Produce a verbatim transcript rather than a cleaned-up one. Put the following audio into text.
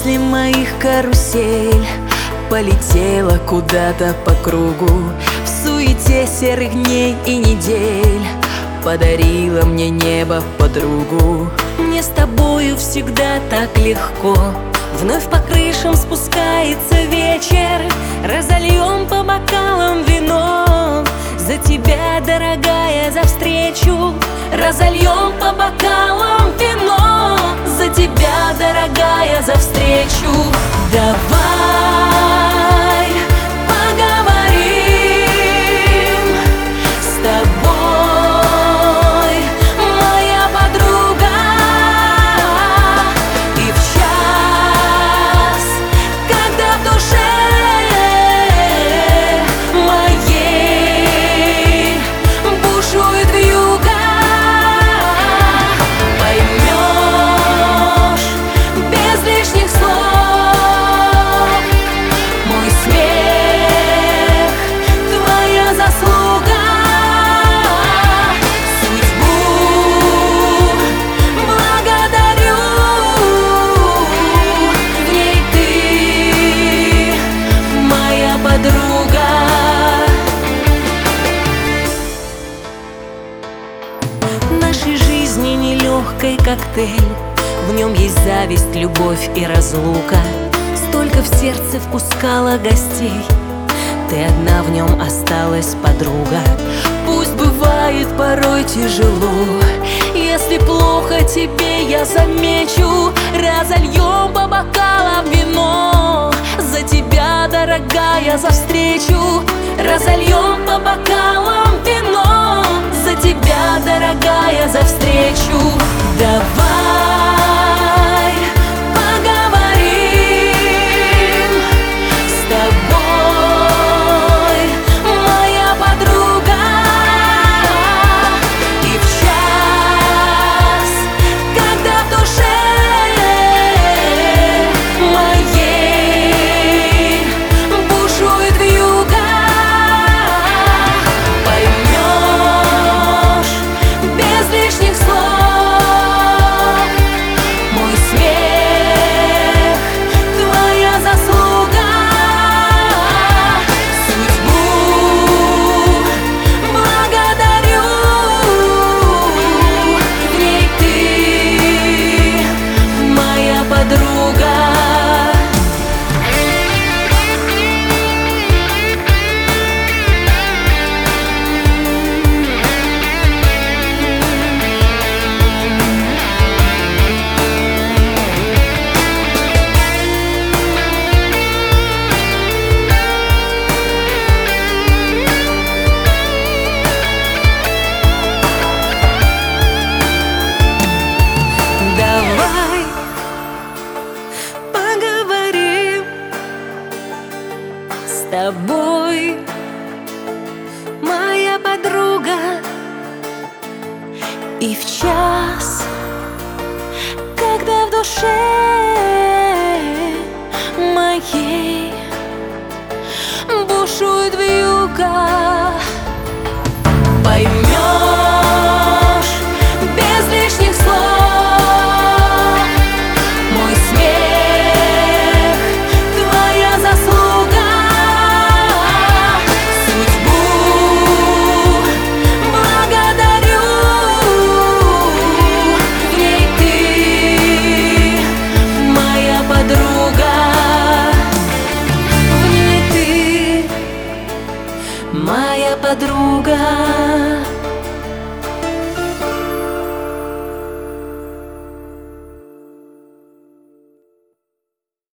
мыслей моих карусель полетела куда-то по кругу. В суете серых дней и недель подарила мне небо подругу. Мне с тобою всегда так легко. Вновь по крышам спускается вечер, разольем по бокалам вино. За тебя, дорогая, за встречу разольем по бокалам вино. За тебя, дорогая, за встречу. Давай поговорим с тобой, моя подруга. И в час, когда в душе моей бушует вьюга, нелегкий коктейль. В нем есть зависть, любовь и разлука. Столько в сердце впускала гостей, ты одна в нем осталась, подруга. Пусть бывает порой тяжело, если плохо тебе я замечу. Разольем по бокалам вино. За тебя, дорогая, за встречу. Разольем по бокалам вино. За тебя, дорогая, за встречу. Давай поговорим с тобой, моя подруга. И в час, когда в душе моей бушует вьюга, поймешь без лишних слов. С тобой, моя подруга. И в час, когда в душе моей бушует вьюга.